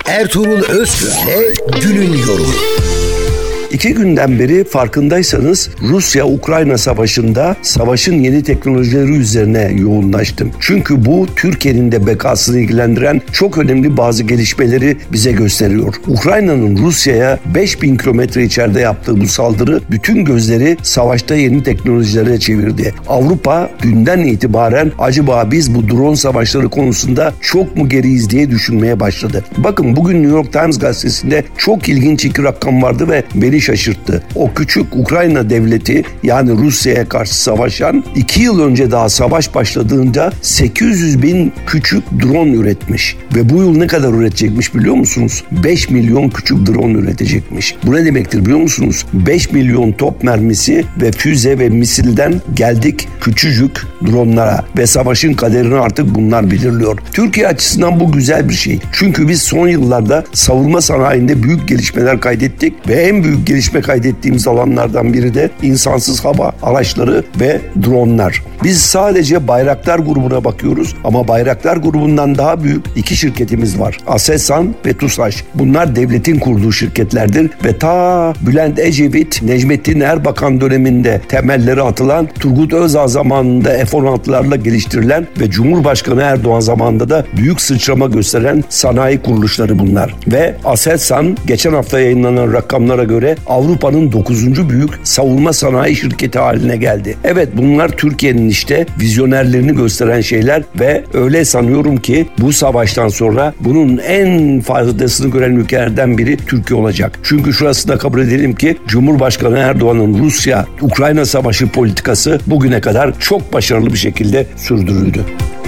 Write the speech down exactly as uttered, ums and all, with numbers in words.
Ertuğrul Özkök günün yorumu. İki günden beri farkındaysanız Rusya-Ukrayna savaşında savaşın yeni teknolojileri üzerine yoğunlaştım. Çünkü bu Türkiye'nin de bekasını ilgilendiren çok önemli bazı gelişmeleri bize gösteriyor. Ukrayna'nın Rusya'ya beş bin kilometre içeride yaptığı bu saldırı bütün gözleri savaşta yeni teknolojilere çevirdi. Avrupa dünden itibaren acaba biz bu drone savaşları konusunda çok mu geriyiz diye düşünmeye başladı. Bakın bugün New York Times gazetesinde çok ilginç iki rakam vardı ve beni şaşırttı. O küçük Ukrayna devleti, yani Rusya'ya karşı savaşan, iki yıl önce daha savaş başladığında sekiz yüz bin küçük drone üretmiş. Ve bu yıl ne kadar üretecekmiş biliyor musunuz? beş milyon küçük drone üretecekmiş. Bu ne demektir biliyor musunuz? beş milyon top mermisi ve füze ve misilden geldik küçücük dronlara ve savaşın kaderini artık bunlar belirliyor. Türkiye açısından bu güzel bir şey. Çünkü biz son yıllarda savunma sanayinde büyük gelişmeler kaydettik ve en büyük gelişme kaydettiğimiz alanlardan biri de insansız hava araçları ve dronlar. Biz sadece Bayraktar grubuna bakıyoruz ama Bayraktar grubundan daha büyük iki şirketimiz var. Aselsan ve TUSAŞ. Bunlar devletin kurduğu şirketlerdir ve ta Bülent Ecevit, Necmettin Erbakan döneminde temelleri atılan, Turgut Özal zamanında F on altılarla geliştirilen ve Cumhurbaşkanı Erdoğan zamanında da büyük sıçrama gösteren sanayi kuruluşları bunlar. Ve Aselsan geçen hafta yayınlanan rakamlara göre Avrupa'nın dokuzuncu büyük savunma sanayi şirketi haline geldi. Evet, bunlar Türkiye'nin işte vizyonerlerini gösteren şeyler ve öyle sanıyorum ki bu savaştan sonra bunun en faydasını gören ülkelerden biri Türkiye olacak. Çünkü şurasında kabul edelim ki Cumhurbaşkanı Erdoğan'ın Rusya-Ukrayna savaşı politikası bugüne kadar çok başarılı bir şekilde sürdürüldü.